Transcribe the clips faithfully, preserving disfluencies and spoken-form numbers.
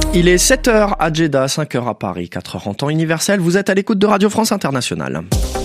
Il est sept heures à Jeddah, cinq heures à Paris, quatre heures en temps universel. Vous êtes à l'écoute de Radio France Internationale.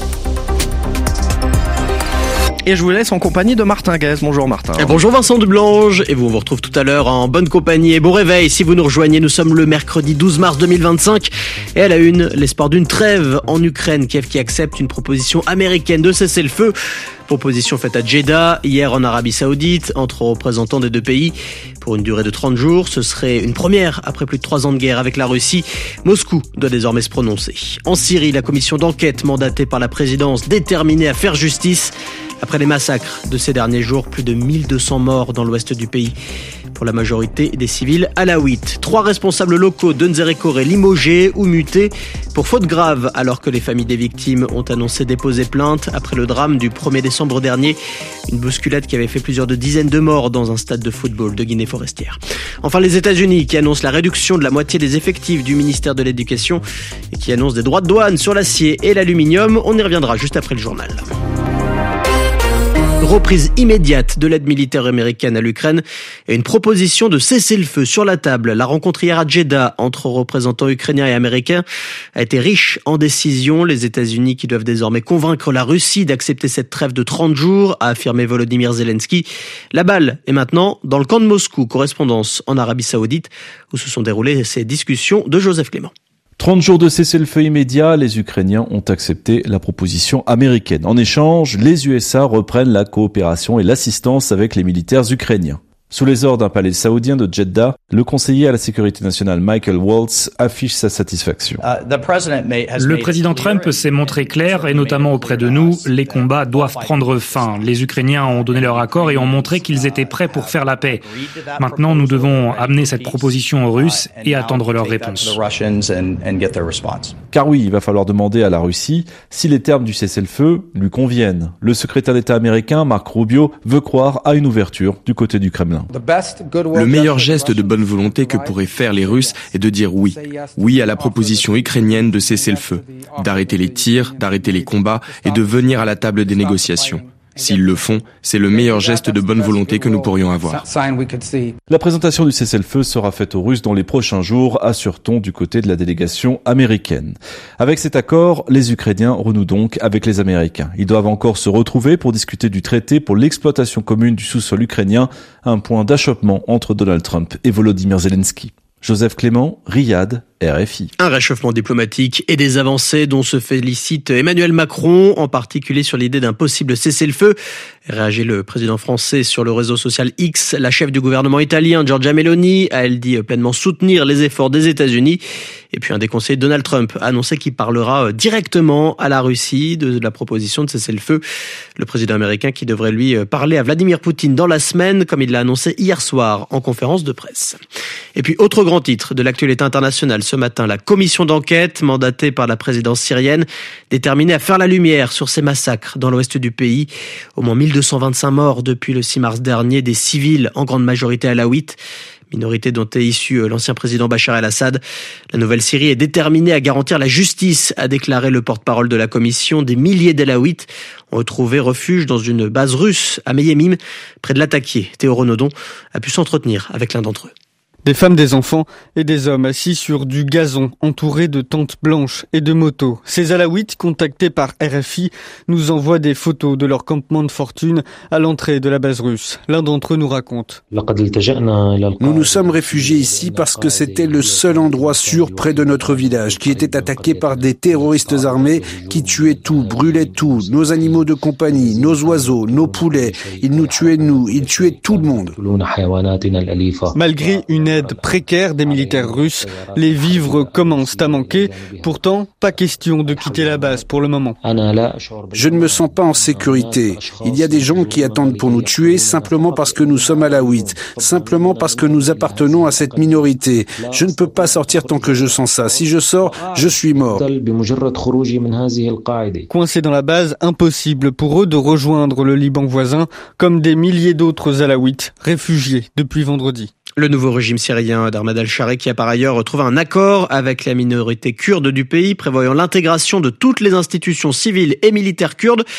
Et je vous laisse en compagnie de Martin Guez. Bonjour Martin. Et bonjour Vincent Dublange. Et vous, on vous retrouve tout à l'heure en bonne compagnie et bon réveil. Si vous nous rejoignez, nous sommes le mercredi douze mars deux mille vingt-cinq. Et à la une, l'espoir d'une trêve en Ukraine. Kiev qui accepte une proposition américaine de cesser le feu. Proposition faite à Jeddah, hier en Arabie Saoudite, entre représentants des deux pays, pour une durée de trente jours. Ce serait une première après plus de trois ans de guerre avec la Russie. Moscou doit désormais se prononcer. En Syrie, la commission d'enquête mandatée par la présidence déterminée à faire justice. Après les massacres de ces derniers jours, plus de mille deux cents morts dans l'ouest du pays, pour la majorité des civils alaouites. Trois responsables locaux de Nzérékoré limogés ou mutés pour faute grave, alors que les familles des victimes ont annoncé déposer plainte après le drame du premier décembre dernier. Une bousculade qui avait fait plusieurs de dizaines de morts dans un stade de football de Guinée forestière. Enfin, les États-Unis qui annoncent la réduction de la moitié des effectifs du ministère de l'Éducation et qui annoncent des droits de douane sur l'acier et l'aluminium. On y reviendra juste après le journal. Reprise immédiate de l'aide militaire américaine à l'Ukraine et une proposition de cessez-le-feu sur la table. La rencontre hier à Jeddah entre représentants ukrainiens et américains a été riche en décisions. Les États-Unis qui doivent désormais convaincre la Russie d'accepter cette trêve de trente jours, a affirmé Volodymyr Zelensky. La balle est maintenant dans le camp de Moscou, correspondance en Arabie Saoudite, où se sont déroulées ces discussions de Joseph Clément. trente jours de cessez-le-feu immédiat, les Ukrainiens ont accepté la proposition américaine. En échange, les U S A reprennent la coopération et l'assistance avec les militaires ukrainiens. Sous les ordres d'un palais saoudien de Jeddah, le conseiller à la sécurité nationale Michael Waltz affiche sa satisfaction. Le président Trump s'est montré clair, et notamment auprès de nous, les combats doivent prendre fin. Les Ukrainiens ont donné leur accord et ont montré qu'ils étaient prêts pour faire la paix. Maintenant, nous devons amener cette proposition aux Russes et attendre leur réponse. Car oui, il va falloir demander à la Russie si les termes du cessez-le-feu lui conviennent. Le secrétaire d'État américain, Marco Rubio, veut croire à une ouverture du côté du Kremlin. Le meilleur geste de bonne volonté que pourraient faire les Russes est de dire oui. Oui à la proposition ukrainienne de cesser le feu, d'arrêter les tirs, d'arrêter les combats et de venir à la table des négociations. S'ils le font, c'est le meilleur geste de bonne volonté que nous pourrions avoir. La présentation du cessez-le-feu sera faite aux Russes dans les prochains jours, assure-t-on du côté de la délégation américaine. Avec cet accord, les Ukrainiens renouent donc avec les Américains. Ils doivent encore se retrouver pour discuter du traité pour l'exploitation commune du sous-sol ukrainien, un point d'achoppement entre Donald Trump et Volodymyr Zelensky. Joseph Clément, Riyad, R F I. Un réchauffement diplomatique et des avancées dont se félicite Emmanuel Macron, en particulier sur l'idée d'un possible cessez-le-feu. Réagit le président français sur le réseau social X. La chef du gouvernement italien, Giorgia Meloni, a elle dit pleinement soutenir les efforts des États-Unis. Et puis un des conseillers, Donald Trump, a annoncé qu'il parlera directement à la Russie de la proposition de cessez-le-feu. Le président américain qui devrait lui parler à Vladimir Poutine dans la semaine, comme il l'a annoncé hier soir en conférence de presse. Et puis autre grand titre de l'actualité internationale ce matin, la commission d'enquête mandatée par la présidence syrienne, déterminée à faire la lumière sur ces massacres dans l'ouest du pays. Au moins mille deux cent vingt-cinq morts depuis le six mars dernier, des civils en grande majorité alaouites, minorité dont est issu l'ancien président Bachar el-Assad. La nouvelle Syrie est déterminée à garantir la justice, a déclaré le porte-parole de la commission. Des milliers d'Alaouites ont retrouvé refuge dans une base russe à Meyemim, près de Latakia. Théo Renaudon a pu s'entretenir avec l'un d'entre eux. Des femmes, des enfants et des hommes assis sur du gazon, entourés de tentes blanches et de motos. Ces Alaouites, contactés par R F I, nous envoient des photos de leur campement de fortune à l'entrée de la base russe. L'un d'entre eux nous raconte. Nous nous sommes réfugiés ici parce que c'était le seul endroit sûr près de notre village, qui était attaqué par des terroristes armés qui tuaient tout, brûlaient tout, nos animaux de compagnie, nos oiseaux, nos poulets. Ils nous tuaient nous, ils tuaient tout le monde. Malgré une aide précaire des militaires russes, les vivres commencent à manquer. Pourtant, pas question de quitter la base pour le moment. Je ne me sens pas en sécurité. Il y a des gens qui attendent pour nous tuer simplement parce que nous sommes alaouites, simplement parce que nous appartenons à cette minorité. Je ne peux pas sortir tant que je sens ça. Si je sors, je suis mort. Coincés dans la base, impossible pour eux de rejoindre le Liban voisin, comme des milliers d'autres alaouites réfugiés depuis vendredi. Le nouveau régime syrien d'Ahmad al-Shari qui a par ailleurs trouvé un accord avec la minorité kurde du pays prévoyant l'intégration de toutes les institutions civiles et militaires kurdes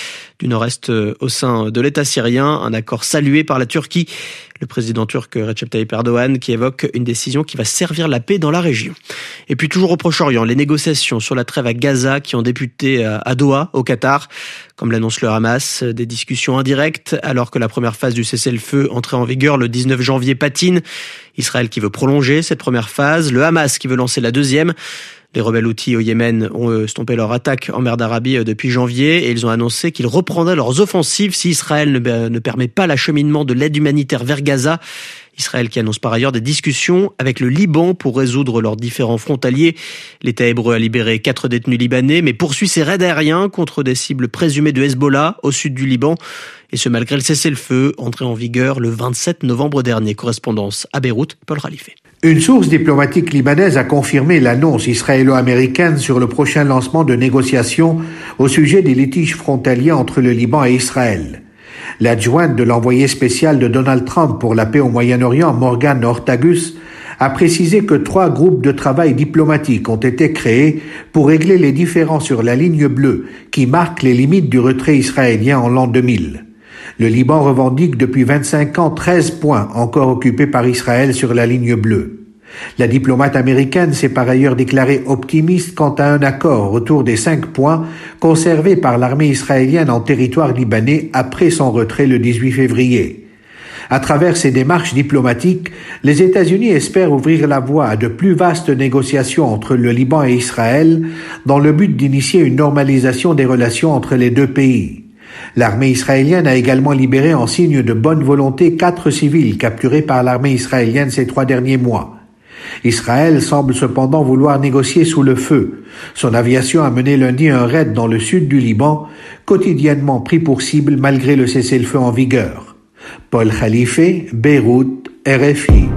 du nord-est au sein de l'État syrien, un accord salué par la Turquie. Le président turc Recep Tayyip Erdogan qui évoque une décision qui va servir la paix dans la région. Et puis toujours au Proche-Orient, les négociations sur la trêve à Gaza qui ont débuté à Doha, au Qatar. Comme l'annonce le Hamas, des discussions indirectes alors que la première phase du cessez-le-feu entrée en vigueur le dix-neuf janvier patine. Israël qui veut prolonger cette première phase, le Hamas qui veut lancer la deuxième. Les rebelles houthis au Yémen ont stoppé leur attaque en mer d'Arabie depuis janvier et ils ont annoncé qu'ils reprendraient leurs offensives si Israël ne, ne permet pas l'acheminement de l'aide humanitaire vers Gaza. Israël qui annonce par ailleurs des discussions avec le Liban pour résoudre leurs différends frontaliers. L'État hébreu a libéré quatre détenus libanais mais poursuit ses raids aériens contre des cibles présumées de Hezbollah au sud du Liban. Et ce malgré le cessez-le-feu entré en vigueur le vingt-sept novembre dernier. Correspondance à Beyrouth, Paul Khalife. Une source diplomatique libanaise a confirmé l'annonce israélo-américaine sur le prochain lancement de négociations au sujet des litiges frontaliers entre le Liban et Israël. L'adjointe de l'envoyé spécial de Donald Trump pour la paix au Moyen-Orient, Morgan Ortagus, a précisé que trois groupes de travail diplomatiques ont été créés pour régler les différends sur la ligne bleue qui marque les limites du retrait israélien en l'an deux mille. Le Liban revendique depuis vingt-cinq ans treize points encore occupés par Israël sur la ligne bleue. La diplomate américaine s'est par ailleurs déclarée optimiste quant à un accord autour des cinq points conservés par l'armée israélienne en territoire libanais après son retrait le dix-huit février. À travers ces démarches diplomatiques, les États-Unis espèrent ouvrir la voie à de plus vastes négociations entre le Liban et Israël dans le but d'initier une normalisation des relations entre les deux pays. L'armée israélienne a également libéré en signe de bonne volonté quatre civils capturés par l'armée israélienne ces trois derniers mois. Israël semble cependant vouloir négocier sous le feu. Son aviation a mené lundi un raid dans le sud du Liban, quotidiennement pris pour cible malgré le cessez-le-feu en vigueur. Paul Khalife, Beyrouth, R F I.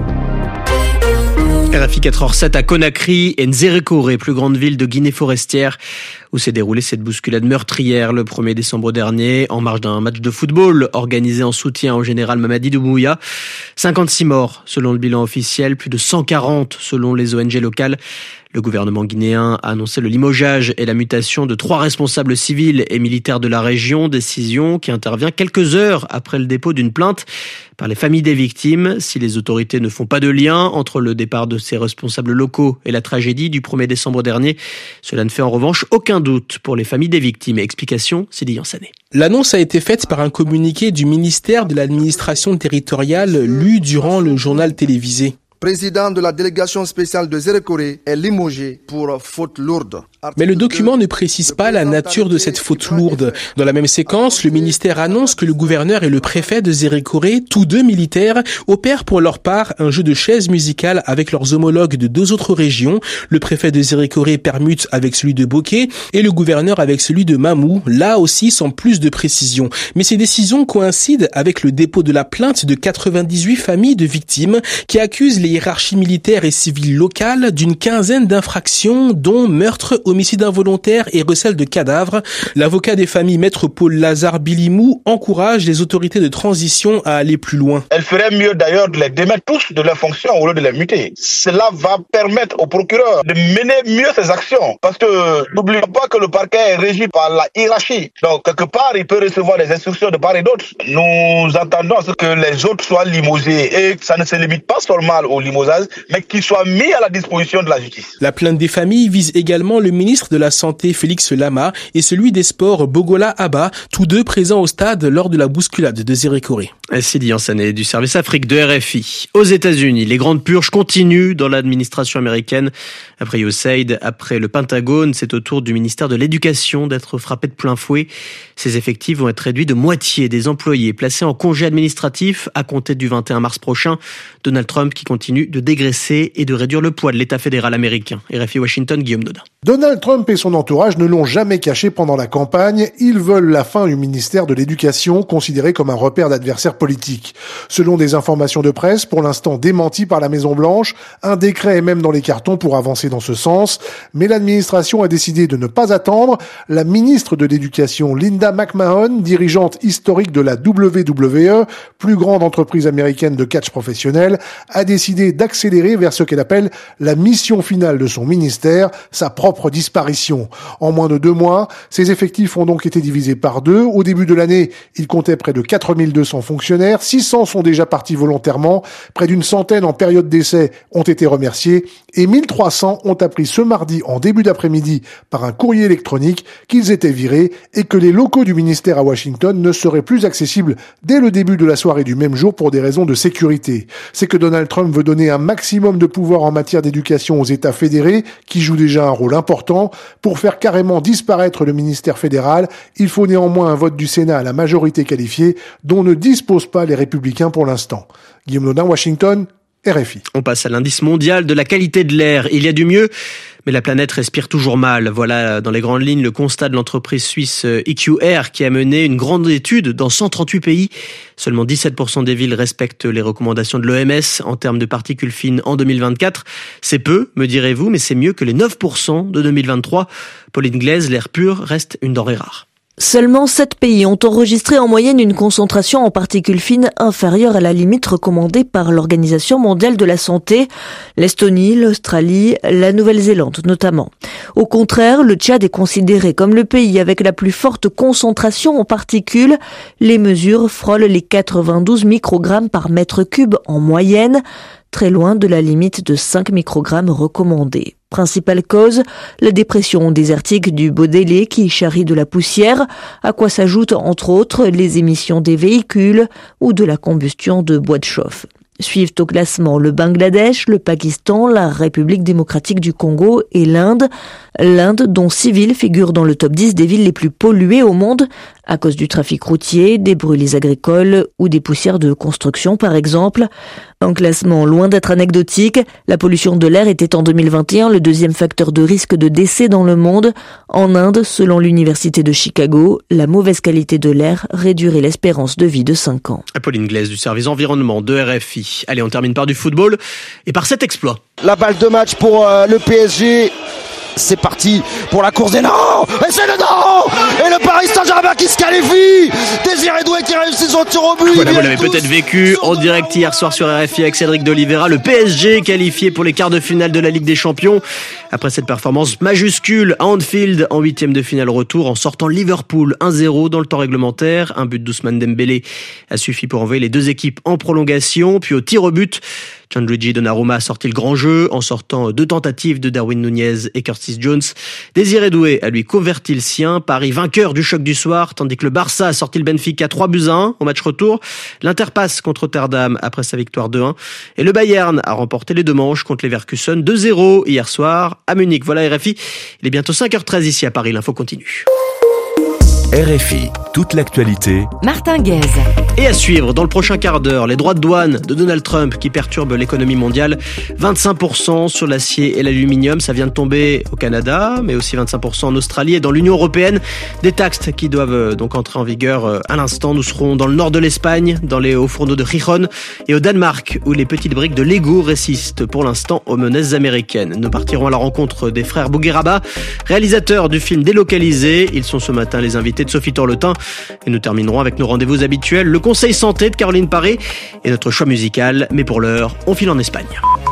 R F I quatre heures sept à Conakry et Nzérékoré, plus grande ville de Guinée forestière, où s'est déroulée cette bousculade meurtrière le premier décembre dernier, en marge d'un match de football organisé en soutien au général Mamadi Doumbouya. cinquante-six morts selon le bilan officiel, plus de cent quarante selon les O N G locales. Le gouvernement guinéen a annoncé le limogeage et la mutation de trois responsables civils et militaires de la région, décision qui intervient quelques heures après le dépôt d'une plainte par les familles des victimes. Si les autorités ne font pas de lien entre le départ de ces responsables locaux et la tragédie du premier décembre dernier, cela ne fait en revanche aucun doute pour les familles des victimes. Explication, Sidi Yansané. L'annonce a été faite par un communiqué du ministère de l'administration territoriale lu durant le journal télévisé. Président de la délégation spéciale de Nzérékoré est limogé pour faute lourde. Mais le document ne précise pas la nature de cette faute lourde. Dans la même séquence, le ministère annonce que le gouverneur et le préfet de Nzérékoré, tous deux militaires, opèrent pour leur part un jeu de chaises musicales avec leurs homologues de deux autres régions. Le préfet de Nzérékoré permute avec celui de Boké et le gouverneur avec celui de Mamou, là aussi sans plus de précision. Mais ces décisions coïncident avec le dépôt de la plainte de quatre-vingt-dix-huit familles de victimes qui accusent les hiérarchies militaires et civiles locales d'une quinzaine d'infractions, dont meurtre, homicide involontaire et recel de cadavres. L'avocat des familles, maître Paul Lazare Bilimou, encourage les autorités de transition à aller plus loin. Elle ferait mieux d'ailleurs de les démettre tous de leurs fonctions au lieu de les muter. Cela va permettre au procureur de mener mieux ses actions. Parce que n'oublions pas que le parquet est régi par la hiérarchie. Donc quelque part, il peut recevoir des instructions de part et d'autre. Nous entendons à ce que les autres soient limogés et ça ne se limite pas seulement au limosage, mais qu'ils soient mis à la disposition de la justice. La plainte des familles vise également le ministre de la Santé Félix Lama et celui des Sports Bogola Abba, tous deux présents au stade lors de la bousculade de Nzérékoré. Sidi Yansané du service Afrique de R F I. Aux États-Unis, les grandes purges continuent dans l'administration américaine. Après U S A I D, après le Pentagone, c'est au tour du ministère de l'Éducation d'être frappé de plein fouet. Ses effectifs vont être réduits de moitié, des employés placés en congé administratif à compter du vingt et un mars prochain. Donald Trump qui continue de dégraisser et de réduire le poids de l'État fédéral américain. R F I Washington, Guillaume Dodin. Donald Trump et son entourage ne l'ont jamais caché pendant la campagne. Ils veulent la fin du ministère de l'Éducation, considéré comme un repère d'adversaires politiques. Selon des informations de presse, pour l'instant démenties par la Maison-Blanche, un décret est même dans les cartons pour avancer dans ce sens. Mais l'administration a décidé de ne pas attendre. La ministre de l'Éducation, Linda McMahon, dirigeante historique de la W W E, plus grande entreprise américaine de catch professionnel, a décidé d'accélérer vers ce qu'elle appelle la mission finale de son ministère, sa propre disparition. En moins de deux mois, ces effectifs ont donc été divisés par deux. Au début de l'année, ils comptaient près de quatre mille deux cents fonctionnaires. six cents sont déjà partis volontairement. Près d'une centaine en période d'essai ont été remerciés. Et mille trois cents ont appris ce mardi en début d'après-midi par un courrier électronique qu'ils étaient virés et que les locaux du ministère à Washington ne seraient plus accessibles dès le début de la soirée du même jour pour des raisons de sécurité. C'est que Donald Trump veut donner un maximum de pouvoir en matière d'éducation aux États fédérés, qui jouent déjà un rôle important. Pour faire carrément disparaître le ministère fédéral, il faut néanmoins un vote du Sénat à la majorité qualifiée, dont ne disposent pas les républicains pour l'instant. Guillaume Nodin, Washington, R F I. On passe à l'indice mondial de la qualité de l'air. Il y a du mieux, mais la planète respire toujours mal. Voilà dans les grandes lignes le constat de l'entreprise suisse E Q Air qui a mené une grande étude dans cent trente-huit pays. Seulement dix-sept pour cent des villes respectent les recommandations de l'O M S en termes de particules fines en deux mille vingt-quatre. C'est peu, me direz-vous, mais c'est mieux que les neuf pour cent de deux mille vingt-trois. Pauline Glaise, l'air pur reste une denrée rare. Seulement sept pays ont enregistré en moyenne une concentration en particules fines inférieure à la limite recommandée par l'Organisation mondiale de la santé, l'Estonie, l'Australie, la Nouvelle-Zélande notamment. Au contraire, le Tchad est considéré comme le pays avec la plus forte concentration en particules. Les mesures frôlent les quatre-vingt-douze microgrammes par mètre cube en moyenne, très loin de la limite de cinq microgrammes recommandée. Principale cause, la dépression désertique du Baudelaire qui charrie de la poussière, à quoi s'ajoutent entre autres les émissions des véhicules ou de la combustion de bois de chauffe. Suivent au classement le Bangladesh, le Pakistan, la République démocratique du Congo et l'Inde. L'Inde, dont six villes figurent dans le top dix des villes les plus polluées au monde, à cause du trafic routier, des brûlés agricoles ou des poussières de construction par exemple. Un classement loin d'être anecdotique, la pollution de l'air était en deux mille vingt et un le deuxième facteur de risque de décès dans le monde. En Inde, selon l'université de Chicago, la mauvaise qualité de l'air réduirait l'espérance de vie de cinq ans. Pauline Glaise du service environnement de R F I. Allez, on termine par du football et par cet exploit. La balle de match pour euh, le P S G. C'est parti pour la course des non. Et c'est le non. Et le Paris Saint-Germain qui se qualifie. Désiré Doué qui réussit son tir au but. Voilà, vous l'avez peut-être vécu en direct hier soir sur R F I avec Cédric d'Oliveira. Le P S G qualifié pour les quarts de finale de la Ligue des Champions. Après cette performance majuscule à Anfield en huitième de finale retour en sortant Liverpool un zéro dans le temps réglementaire. Un but d'Ousmane Dembélé a suffi pour envoyer les deux équipes en prolongation. Puis au tir au but, Gianluigi Donnarumma a sorti le grand jeu en sortant deux tentatives de Darwin Nunez et Curtis Jones. Désiré Doué a lui converti le sien. Paris vainqueur du choc du soir, tandis que le Barça a sorti le Benfica trois buts à un au match retour. L'Inter passe contre Rotterdam après sa victoire deux un. Et le Bayern a remporté les deux manches contre Leverkusen deux zéro hier soir à Munich. Voilà R F I. Il est bientôt cinq heures treize ici à Paris. L'info continue. R F I, toute l'actualité. Martin Guez. Et à suivre dans le prochain quart d'heure, les droits de douane de Donald Trump qui perturbent l'économie mondiale. vingt-cinq pour cent sur l'acier et l'aluminium, ça vient de tomber au Canada, mais aussi vingt-cinq pour cent en Australie et dans l'Union européenne. Des taxes qui doivent donc entrer en vigueur à l'instant. Nous serons dans le nord de l'Espagne, dans les hauts fourneaux de Gijón et au Danemark, où les petites briques de Lego résistent pour l'instant aux menaces américaines. Nous partirons à la rencontre des frères Bougueraba, réalisateurs du film Délocalisé. Ils sont ce matin les invités de Sophie Torletin. Et nous terminerons avec nos rendez-vous habituels, le conseil santé de Caroline Paré et notre choix musical. Mais pour l'heure, on file en Espagne.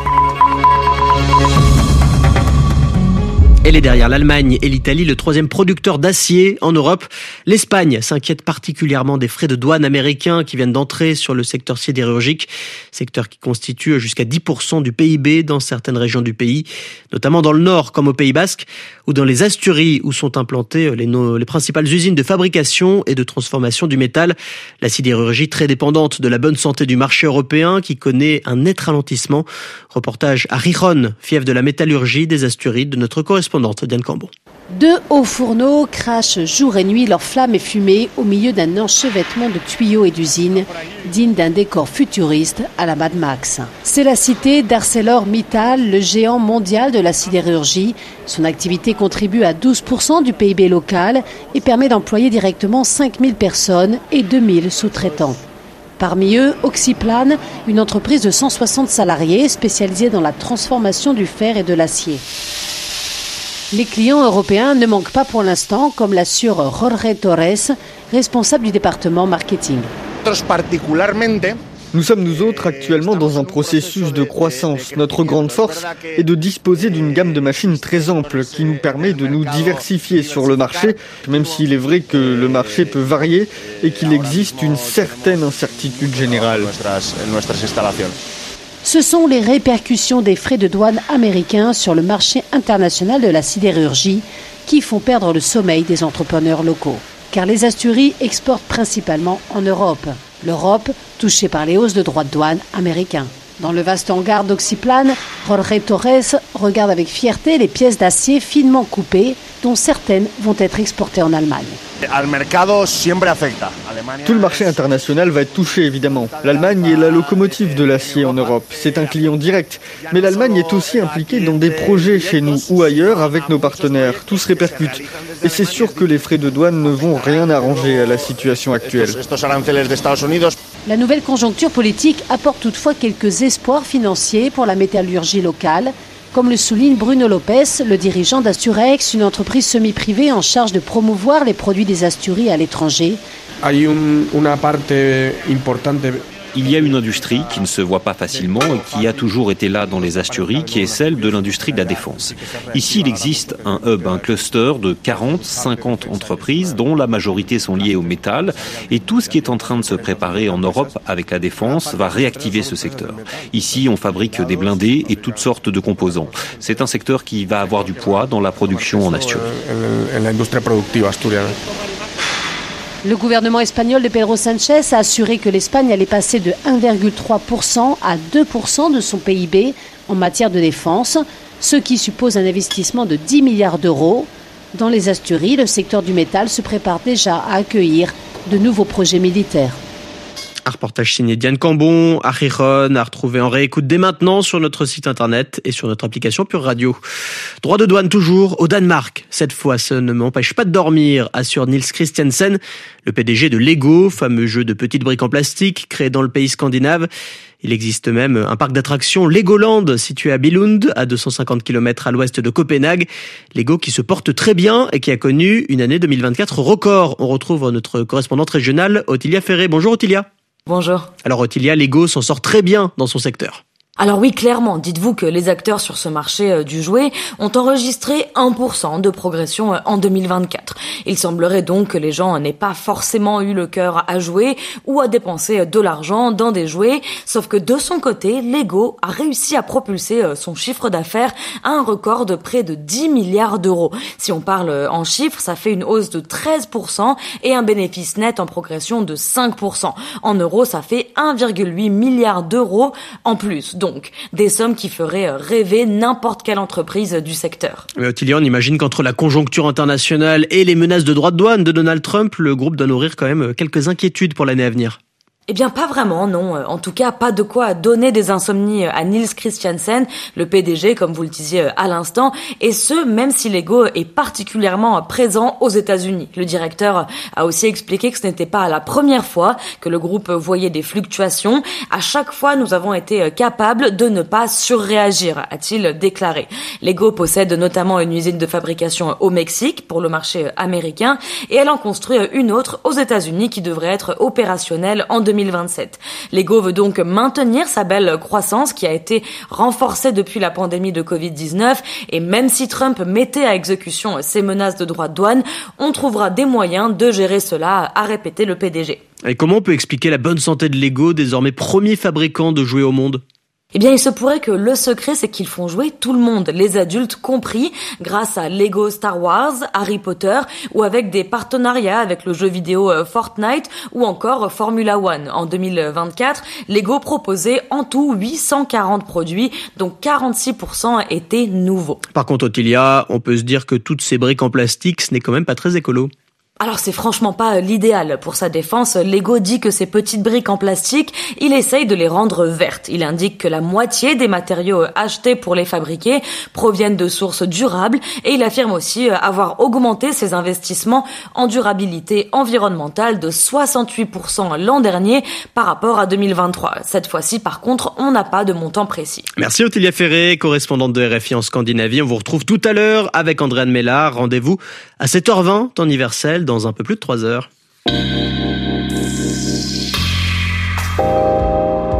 Elle est derrière l'Allemagne et l'Italie, le troisième producteur d'acier en Europe. L'Espagne s'inquiète particulièrement des frais de douane américains qui viennent d'entrer sur le secteur sidérurgique, secteur qui constitue jusqu'à dix pour cent du P I B dans certaines régions du pays, notamment dans le nord comme au Pays Basque, ou dans les Asturies où sont implantées les, les principales usines de fabrication et de transformation du métal. La sidérurgie très dépendante de la bonne santé du marché européen qui connaît un net ralentissement. Reportage à Gijón, fief de la métallurgie des Asturies de notre correspondant Diane Cambon. Deux hauts fourneaux crachent jour et nuit leurs flammes et fumées au milieu d'un enchevêtrement de tuyaux et d'usines, digne d'un décor futuriste à la Mad Max. C'est la cité d'ArcelorMittal, le géant mondial de la sidérurgie. Son activité contribue à douze pour cent du P I B local et permet d'employer directement cinq mille personnes et deux mille sous-traitants. Parmi eux, Oxyplane, une entreprise de cent soixante salariés spécialisée dans la transformation du fer et de l'acier. Les clients européens ne manquent pas pour l'instant, comme l'assure Jorge Torres, responsable du département marketing. Nous sommes nous autres actuellement dans un processus de croissance. Notre grande force est de disposer d'une gamme de machines très ample qui nous permet de nous diversifier sur le marché, même s'il est vrai que le marché peut varier et qu'il existe une certaine incertitude générale. Ce sont les répercussions des frais de douane américains sur le marché international de la sidérurgie qui font perdre le sommeil des entrepreneurs locaux. Car les Asturies exportent principalement en Europe. L'Europe touchée par les hausses de droits de douane américains. Dans le vaste hangar d'Oxyplane, Jorge Torres regarde avec fierté les pièces d'acier finement coupées, dont certaines vont être exportées en Allemagne. Tout le marché international va être touché, évidemment. L'Allemagne est la locomotive de l'acier en Europe. C'est un client direct. Mais l'Allemagne est aussi impliquée dans des projets chez nous ou ailleurs avec nos partenaires. Tout se répercute. Et c'est sûr que les frais de douane ne vont rien arranger à la situation actuelle. La nouvelle conjoncture politique apporte toutefois quelques espoirs financiers pour la métallurgie locale, comme le souligne Bruno Lopez, le dirigeant d'Asturex, une entreprise semi-privée en charge de promouvoir les produits des Asturies à l'étranger. Il y a une industrie qui ne se voit pas facilement et qui a toujours été là dans les Asturies, qui est celle de l'industrie de la défense. Ici, il existe un hub, un cluster de quarante, cinquante entreprises dont la majorité sont liées au métal, et tout ce qui est en train de se préparer en Europe avec la défense va réactiver ce secteur. Ici, on fabrique des blindés et toutes sortes de composants. C'est un secteur qui va avoir du poids dans la production en Asturies. Le gouvernement espagnol de Pedro Sánchez a assuré que l'Espagne allait passer de un virgule trois pour cent à deux pour cent de son P I B en matière de défense, ce qui suppose un investissement de dix milliards d'euros. Dans les Asturies, le secteur du métal se prépare déjà à accueillir de nouveaux projets militaires. Un reportage signé Diane Cambon, à Gijón, à retrouver en réécoute dès maintenant sur notre site internet et sur notre application Pure Radio. Droit de douane toujours au Danemark. Cette fois, ça ne m'empêche pas de dormir, assure Niels Christiansen, le P D G de Lego, fameux jeu de petites briques en plastique créé dans le pays scandinave. Il existe même un parc d'attractions Legoland situé à Billund, à deux cent cinquante kilomètres à l'ouest de Copenhague. Lego qui se porte très bien et qui a connu une année deux mille vingt-quatre record. On retrouve notre correspondante régionale, Ottilia Ferré. Bonjour Ottilia. Bonjour. Alors Ottilia, Lego s'en sort très bien dans son secteur. Alors oui, clairement, dites-vous que les acteurs sur ce marché du jouet ont enregistré un pour cent de progression en deux mille vingt-quatre. Il semblerait donc que les gens n'aient pas forcément eu le cœur à jouer ou à dépenser de l'argent dans des jouets, sauf que de son côté, Lego a réussi à propulser son chiffre d'affaires à un record de près de dix milliards d'euros. Si on parle en chiffres, ça fait une hausse de treize pour cent et un bénéfice net en progression de cinq pour cent. En euros, ça fait un virgule huit milliard d'euros en plus. Donc, des sommes qui feraient rêver n'importe quelle entreprise du secteur. Mais Ottilia, on imagine qu'entre la conjoncture internationale et les menaces de droits de douane de Donald Trump, le groupe doit nourrir quand même quelques inquiétudes pour l'année à venir. Eh bien, pas vraiment, non. En tout cas, pas de quoi donner des insomnies à Niels Christiansen, le P D G, comme vous le disiez à l'instant, et ce, même si Lego est particulièrement présent aux États-Unis. Le directeur a aussi expliqué que ce n'était pas la première fois que le groupe voyait des fluctuations. À chaque fois, nous avons été capables de ne pas surréagir, a-t-il déclaré. Lego possède notamment une usine de fabrication au Mexique pour le marché américain, et elle en construit une autre aux États-Unis qui devrait être opérationnelle en deux mille vingt-sept. Lego veut donc maintenir sa belle croissance qui a été renforcée depuis la pandémie de covid dix-neuf et même si Trump mettait à exécution ses menaces de droits de douane, on trouvera des moyens de gérer cela, a répété le P D G. Et comment on peut expliquer la bonne santé de Lego, désormais premier fabricant de jouets au monde ? Eh bien, il se pourrait que le secret, c'est qu'ils font jouer tout le monde, les adultes compris, grâce à Lego Star Wars, Harry Potter, ou avec des partenariats avec le jeu vidéo Fortnite, ou encore Formula One. En deux mille vingt-quatre, Lego proposait en tout huit cent quarante produits, dont quarante-six pour cent étaient nouveaux. Par contre, Ottilia, on peut se dire que toutes ces briques en plastique, ce n'est quand même pas très écolo. Alors c'est franchement pas l'idéal. Pour sa défense, Lego dit que ces petites briques en plastique, il essaye de les rendre vertes. Il indique que la moitié des matériaux achetés pour les fabriquer proviennent de sources durables et il affirme aussi avoir augmenté ses investissements en durabilité environnementale de soixante-huit pour cent l'an dernier par rapport à deux mille vingt-trois. Cette fois-ci, par contre, on n'a pas de montant précis. Merci Ottilia Ferré, correspondante de R F I en Scandinavie. On vous retrouve tout à l'heure avec Andréane Mélard. Rendez-vous à sept heures vingt, temps universel, dans un peu plus de trois heures.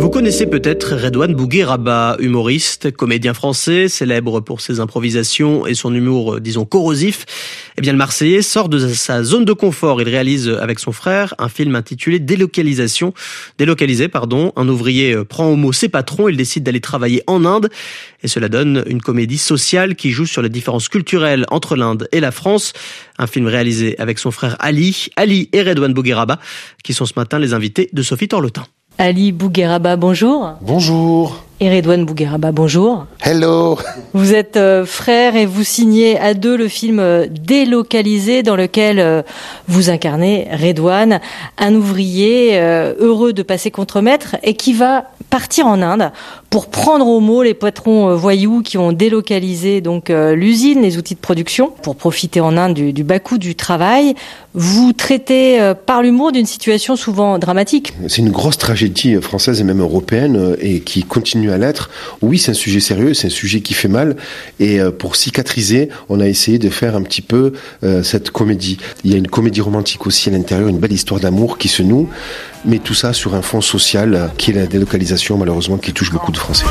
Vous connaissez peut-être Redouane Bougueraba, humoriste, comédien français, célèbre pour ses improvisations et son humour, disons, corrosif. Eh bien, le Marseillais sort de sa zone de confort. Il réalise avec son frère un film intitulé Délocalisation. Délocalisé, pardon. Un ouvrier prend au mot ses patrons. Il décide d'aller travailler en Inde. Et cela donne une comédie sociale qui joue sur les différences culturelles entre l'Inde et la France. Un film réalisé avec son frère Ali, Ali et Redouane Bougueraba, qui sont ce matin les invités de Sophie Torlotin. Ali Bougueraba, bonjour. Bonjour. Et Redouane Bougueraba, bonjour. Hello. Vous êtes euh, frères et vous signez à deux le film euh, Délocalisé, dans lequel euh, vous incarnez Redouane, un ouvrier euh, heureux de passer contre-maître et qui va partir en Inde pour prendre au mot les patrons euh, voyous qui ont délocalisé donc euh, l'usine, les outils de production, pour profiter en Inde du, du bas coût du travail. Vous traitez euh, par l'humour d'une situation souvent dramatique. C'est une grosse tragédie française et même européenne euh, et qui continue à l'être. Oui, c'est un sujet sérieux, c'est un sujet qui fait mal et euh, pour cicatriser, on a essayé de faire un petit peu euh, cette comédie. Il y a une comédie romantique aussi à l'intérieur, une belle histoire d'amour qui se noue, mais tout ça sur un fond social euh, qui est la délocalisation malheureusement qui touche beaucoup de Français.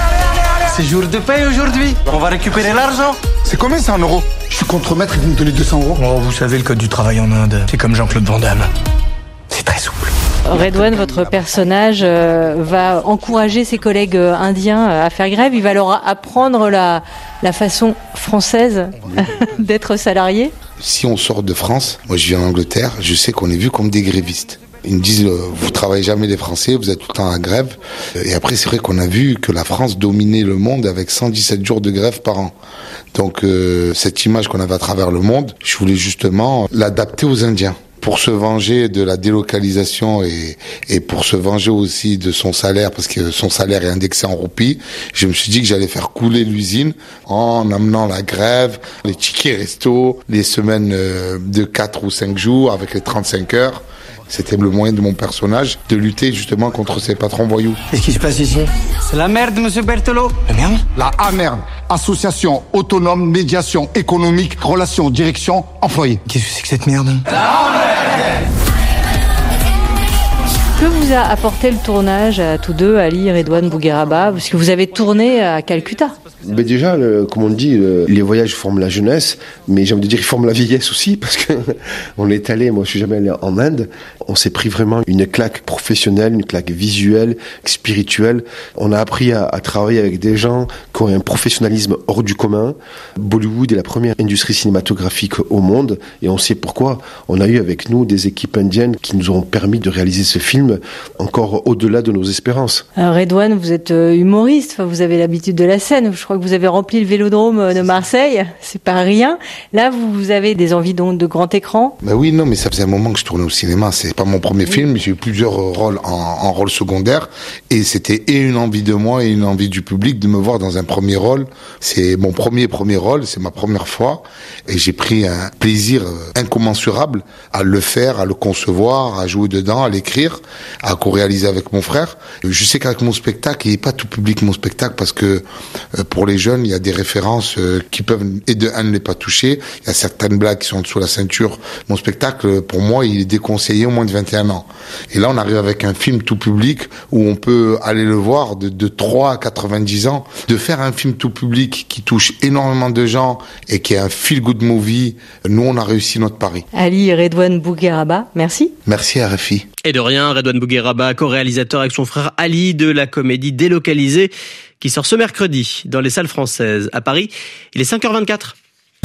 C'est jour de paye aujourd'hui. On va récupérer l'argent. C'est combien c'est en euros? Je suis contre-maître et vous me donnez deux cents euros. Oh, vous savez, le code du travail en Inde, c'est comme Jean-Claude Van Damme. C'est très souple. Redouane, votre personnage, euh, va encourager ses collègues euh, indiens à faire grève. Il va leur apprendre la, la façon française d'être salarié. Si on sort de France, moi je vis en Angleterre, je sais qu'on est vu comme des grévistes. Ils me disent, euh, vous travaillez jamais les Français, vous êtes tout le temps à grève. Et après, c'est vrai qu'on a vu que la France dominait le monde avec cent dix-sept jours de grève par an. Donc, euh, cette image qu'on avait à travers le monde, je voulais justement l'adapter aux Indiens. Pour se venger de la délocalisation et, et pour se venger aussi de son salaire, parce que son salaire est indexé en roupies, je me suis dit que j'allais faire couler l'usine en amenant la grève, les tickets resto, les semaines de quatre ou cinq jours avec les trente-cinq heures. C'était le moyen de mon personnage de lutter justement contre ces patrons voyous. Qu'est-ce qui se passe ici? C'est la merde, monsieur Berthelot. La merde? La A-merde, Association Autonome Médiation Économique Relations Direction Employés. Qu'est-ce que c'est que cette merde? Que vous a apporté le tournage à tous deux, Ali et Redouane Bougueraba, parce que vous avez tourné à Calcutta? Ben déjà, le, comme on dit, le, les voyages forment la jeunesse, mais j'ai envie de dire ils forment la vieillesse aussi, parce que on est allé, moi je suis jamais allé en Inde, on s'est pris vraiment une claque professionnelle, une claque visuelle, spirituelle. On a appris à, à travailler avec des gens qui ont un professionnalisme hors du commun. Bollywood est la première industrie cinématographique au monde, et on sait pourquoi. On a eu avec nous des équipes indiennes qui nous ont permis de réaliser ce film encore au-delà de nos espérances. Alors Redouane, vous êtes humoriste, enfin, vous avez l'habitude de la scène, je crois que vous avez rempli le Vélodrome de Marseille, c'est pas rien. Là, vous avez des envies donc de grand écran? Ben oui, non, mais ça faisait un moment que je tournais au cinéma. C'est pas mon premier oui. film, j'ai eu plusieurs rôles en, en rôle secondaire, et c'était et une envie de moi et une envie du public de me voir dans un premier rôle. C'est mon premier premier rôle, c'est ma première fois, et j'ai pris un plaisir incommensurable à le faire, à le concevoir, à jouer dedans, à l'écrire, à co-réaliser avec mon frère. Je sais qu'avec mon spectacle, il n'est pas tout public mon spectacle, parce que pour les jeunes, il y a des références qui peuvent, et de un, ne les pas toucher. Il y a certaines blagues qui sont sous la ceinture. Mon spectacle, pour moi, il est déconseillé au moins de vingt et un ans. Et là, on arrive avec un film tout public où on peut aller le voir de, de trois à quatre-vingt-dix ans. De faire un film tout public qui touche énormément de gens et qui est un feel-good movie, nous, on a réussi notre pari. Ali et Redouane Bougueraba, merci. Merci à R F I. Et de rien, Redouane Bougueraba, co-réalisateur avec son frère Ali de la comédie Délocalisée, qui sort ce mercredi dans les salles françaises. À Paris, il est cinq heures vingt-quatre.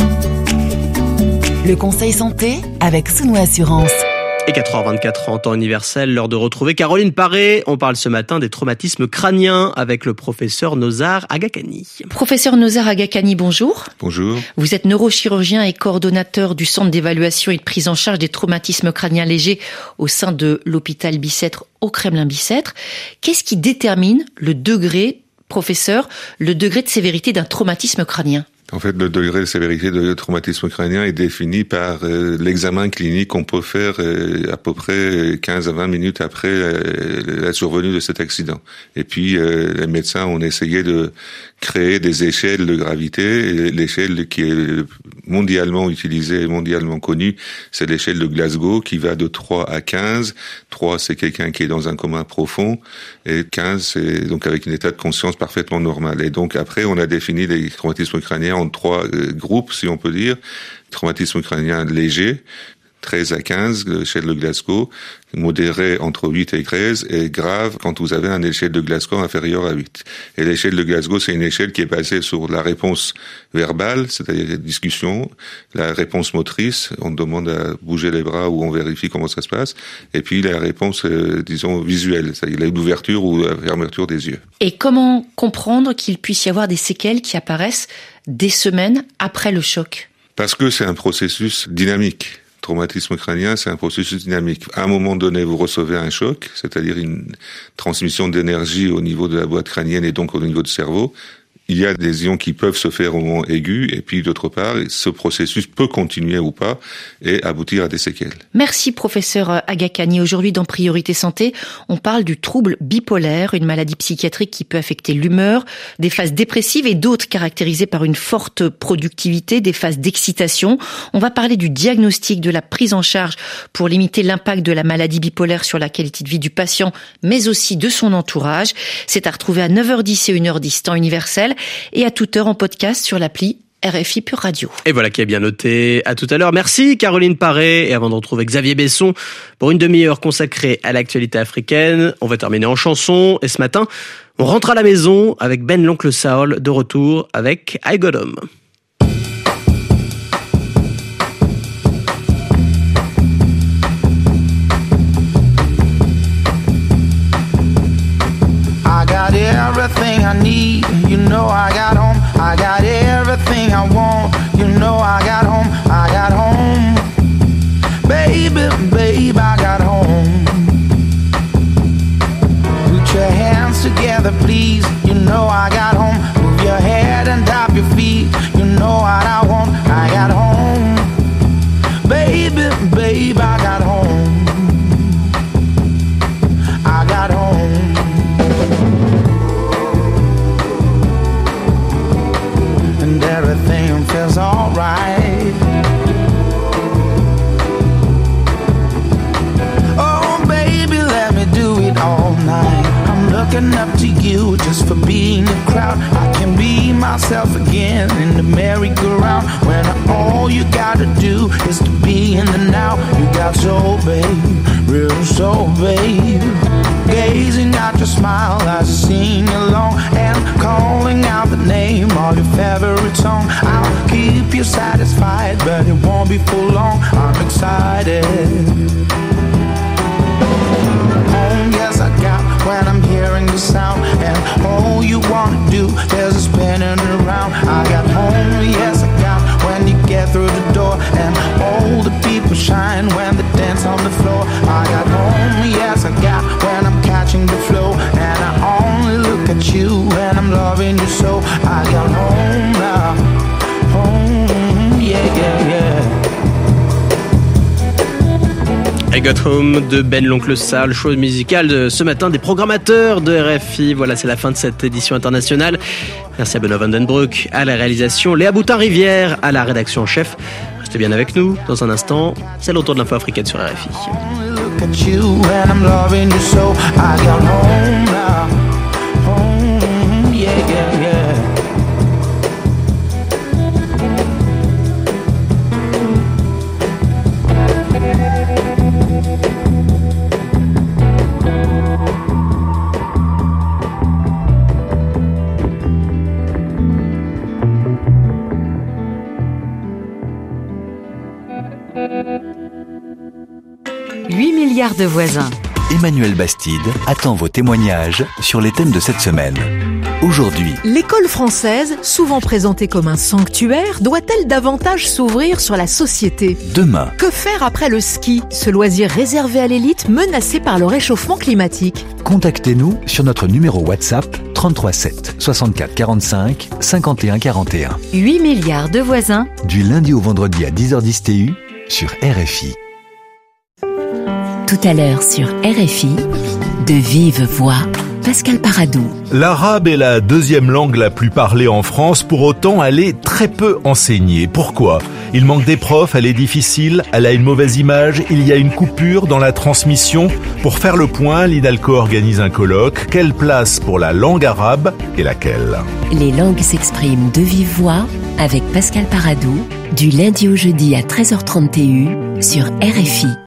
Le conseil santé avec Sounou Assurance. Et quatre heures vingt-quatre en temps universel, l'heure de retrouver Caroline Paré. On parle ce matin des traumatismes crâniens avec le professeur Nozar Agakani. Professeur Nozar Agakani, bonjour. Bonjour. Vous êtes neurochirurgien et coordonnateur du centre d'évaluation et de prise en charge des traumatismes crâniens légers au sein de l'hôpital Bicêtre au Kremlin-Bicêtre. Qu'est-ce qui détermine le degré, professeur, le degré de sévérité d'un traumatisme crânien ? En fait, le degré de sévérité de traumatisme crânien est défini par euh, l'examen clinique qu'on peut faire euh, à peu près quinze à vingt minutes après euh, la survenue de cet accident. Et puis, euh, les médecins ont essayé de créer des échelles de gravité. Et l'échelle qui est mondialement utilisée et mondialement connue, c'est l'échelle de Glasgow qui va de trois à quinze. trois, c'est quelqu'un qui est dans un coma profond. Et quinze, c'est donc avec un état de conscience parfaitement normal. Et donc, après, on a défini les traumatismes crâniens en trois euh, groupes, si on peut dire. Traumatisme crânien léger, treize à quinze, l'échelle de Glasgow, modéré entre huit et treize, et grave quand vous avez une échelle de Glasgow inférieure à huit. Et l'échelle de Glasgow, c'est une échelle qui est basée sur la réponse verbale, c'est-à-dire la discussion, la réponse motrice, on demande à bouger les bras ou on vérifie comment ça se passe, et puis la réponse, euh, disons, visuelle, c'est-à-dire l'ouverture ou la fermeture des yeux. Et comment comprendre qu'il puisse y avoir des séquelles qui apparaissent des semaines après le choc? Parce que c'est un processus dynamique. Traumatisme crânien, c'est un processus dynamique. À un moment donné, vous recevez un choc, c'est-à-dire une transmission d'énergie au niveau de la boîte crânienne et donc au niveau du cerveau. Il y a des lésions qui peuvent se faire au moment aigu, et puis d'autre part, ce processus peut continuer ou pas et aboutir à des séquelles. Merci professeur Agakani. Aujourd'hui dans Priorité Santé, on parle du trouble bipolaire, une maladie psychiatrique qui peut affecter l'humeur, des phases dépressives et d'autres caractérisées par une forte productivité, des phases d'excitation. On va parler du diagnostic, de la prise en charge pour limiter l'impact de la maladie bipolaire sur la qualité de vie du patient, mais aussi de son entourage. C'est à retrouver à neuf heures dix et une heure dix temps universel, et à toute heure en podcast sur l'appli R F I Pure Radio. Et voilà qui est bien noté. À tout à l'heure. Merci Caroline Paré. Et avant de retrouver Xavier Besson pour une demi-heure consacrée à l'actualité africaine, on va terminer en chanson. Et ce matin, on rentre à la maison avec Ben l'Oncle Saul de retour avec I Got Home. I got everything I need, you know I got home. I got everything I want, you know I got home. I got home, baby, babe, I got home. Put your hands together, please, you know I got home. Move your head and tap your feet, you know what I want. I got home, baby, babe, I got home. I got home. And everything feels alright. Oh baby, let me do it all night. I'm looking up to you just for being a crowd. I can be myself again in the merry-go-round. When all you gotta do is to be in the now. You got soul, babe, real soul, babe. Gazing at your smile as you sing along, and calling out the name of your favorite song. I'll keep you satisfied, but it won't be for long. I'm excited. Home, yes I got when I'm hearing the sound, and all you wanna do is a spinning around. I got home, yes I got when you get through the door, and all the people shine when they dance on the floor. I got home, yes I got when I'm catching the flow, and I only look at you when I'm loving you so. I got home now, home, yeah, yeah, yeah. I Got Home de Ben l'Oncle Saul, choix musical de ce matin des programmateurs de R F I. Voilà, c'est la fin de cette édition internationale. Merci à Benoît Vandenbroek à la réalisation, Léa Boutin-Rivière à la rédaction en chef. Restez bien avec nous. Dans un instant, c'est le retour de l'info africaine sur R F I. huit milliards de voisins. Emmanuel Bastide attend vos témoignages sur les thèmes de cette semaine. Aujourd'hui, l'école française, souvent présentée comme un sanctuaire, doit-elle davantage s'ouvrir sur la société ? Demain, que faire après le ski, ce loisir réservé à l'élite menacé par le réchauffement climatique ? Contactez-nous sur notre numéro WhatsApp trente-trois sept, soixante-quatre quarante-cinq, cinquante et un quarante et un. huit milliards de voisins. Du lundi au vendredi à dix heures dix T U sur R F I. Tout à l'heure sur R F I, de vive voix, Pascal Paradou. L'arabe est la deuxième langue la plus parlée en France, pour autant elle est très peu enseignée. Pourquoi ? Il manque des profs, elle est difficile, elle a une mauvaise image, il y a une coupure dans la transmission. Pour faire le point, l'INALCO organise un colloque. Quelle place pour la langue arabe et laquelle ? Les langues s'expriment de vive voix avec Pascal Paradou, du lundi au jeudi à treize heures trente T U sur R F I.